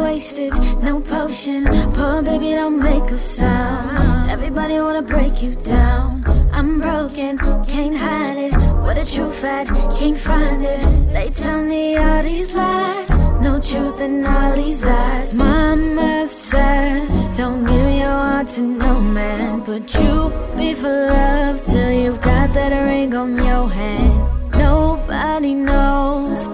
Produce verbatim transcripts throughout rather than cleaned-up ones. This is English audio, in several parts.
wasted, no potion. Poor baby, don't make a sound. Everybody wanna break you down. I'm broken, can't hide it. What a truth at, can't find it. They tell me all these lies, no truth in all these eyes. Mama says, don't give your heart to no man. But you be for love till you've got that ring on your hand. Nobody knows,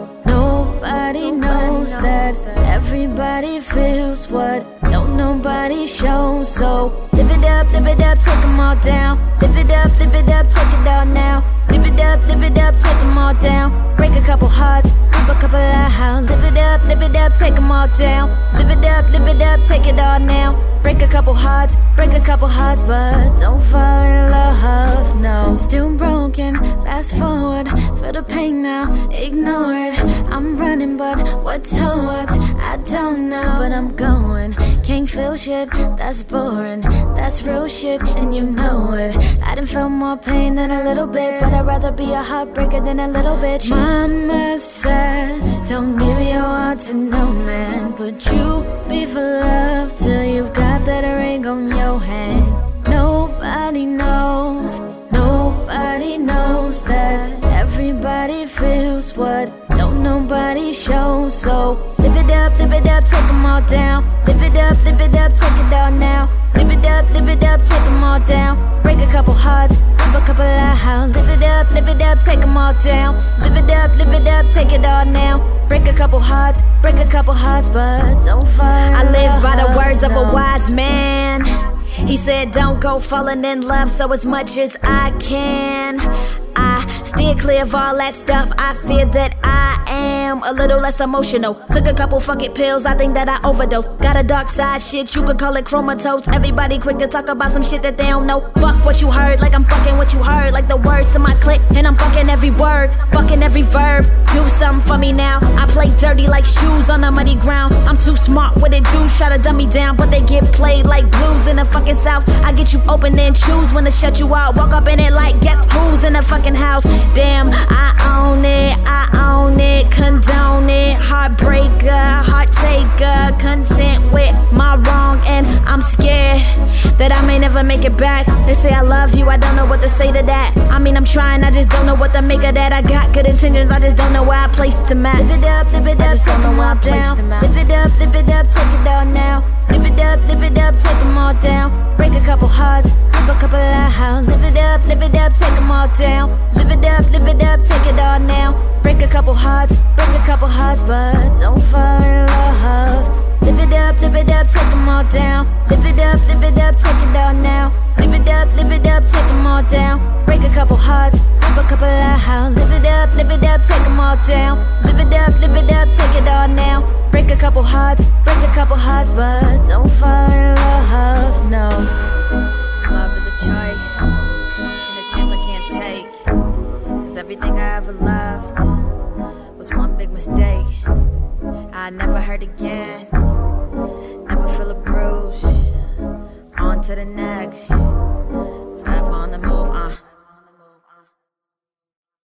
nobody knows that everybody feels what don't nobody show. So live it up, live it up, take them all down. Live it up, live it up, take it all now. Live it up, live it up, take them all down. Break a couple hearts, rip a couple out. Live it up, live it up, take them all down. Live it up, live it up, take it all now. Break a couple hearts, break a couple hearts, but don't fall in love, no. Still broken, fast forward, feel the pain now, ignore it. I'm running, but what towards, I don't know, but I'm going. Can't feel shit, that's boring, that's real shit, and you know it. I done felt more pain than a little bit, but I'd rather be a heartbreaker than a little bitch. Mama says, don't give your heart to no man, but you be for love till you've got that ring on your hand. Nobody knows, nobody knows that everybody feels what don't nobody show. So live it up, live it up, take them all down. Live it up, live it up, take it all now. Live it up, live it up, take them all down. Break a couple hearts, rip a couple out. Live it up, live it up, take them all down. Live it up, live it up, take it all now. Break a couple hearts, break a couple hearts, but don't fall. I live by the words of a wise man. He said don't go falling in love, so as much as I can I steer clear of all that stuff. I fear that I am a little less emotional. Took a couple fucking pills, I think that I overdosed. Got a dark side, shit, you could call it comatose. Everybody quick to talk about some shit that they don't know. Fuck what you heard, like I'm fucking what you heard. Like the words to my clip, and I'm fucking every word, fucking every verb. Do something for me now, I play dirty like shoes on a muddy ground. I'm too smart with it, dudes try to dumb me down, but they get played like blues in the fucking South. I get you open and choose when to shut you out. Walk up in it like guess who's in the fucking house. Damn, I own it, I own it, condone it. Heartbreaker, heart taker, content with my wrong, and I'm scared that I may never make it back. They say I love you, I don't know what to say to that. I mean I'm trying, I just don't know what to make of that. I got good intentions, I just don't know where I placed them at. Live it up, live it up, take them all down. Live it up, live it up, take it all now. Live it up, live it up, take them all down. Break a couple hearts, rip a couple out. Live it up, live it up, take them all down. Live it up, live it up, take it all now. Break a couple hearts, break a couple hearts, but don't fall in love. Live it up, live it up, take them all down. Live it up, live it up, take it all now. Live it up, live it up, take them all down. Break a couple hearts, rip a couple out. Live it up, live it up, take them all down. Live it up, live it up, take it all now. Break a couple hearts, break a couple hearts, but don't fall in love, no. Love is a choice, and a chance I can't take. Cause everything I ever loved was one big mistake. I never hurt again, never feel a bruise. On to the next.